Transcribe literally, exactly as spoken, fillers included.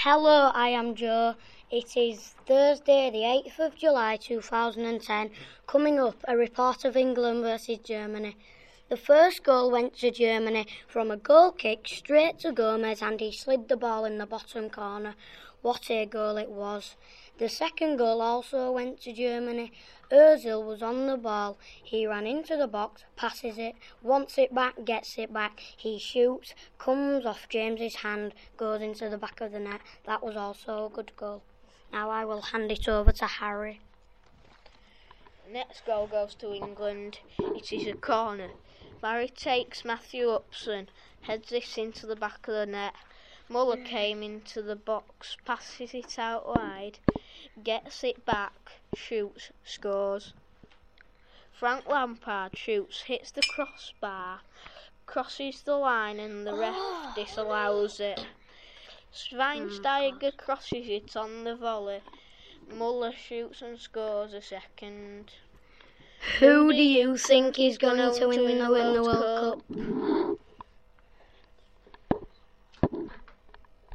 Hello, I am Joe. It is Thursday the eighth of July two thousand ten. Coming up, a report of England versus Germany. The first goal went to Germany from a goal kick straight to Gomez, and he slid the ball in the bottom corner. What a goal it was. The second goal also went to Germany. Ozil was on the ball. He ran into the box, passes it, wants it back, gets it back. He shoots, comes off James's hand, goes into the back of the net. That was also a good goal. Now I will hand it over to Harry. Next goal goes to England. It is a corner. Barry takes Matthew Upson, heads this into the back of the net. Muller came into the box, passes it out wide, gets it back, shoots, scores. Frank Lampard shoots, hits the crossbar, crosses the line and the ref disallows it. Schweinsteiger crosses it on the volley. Muller shoots and scores a second. Who do you think is going to win the World Cup?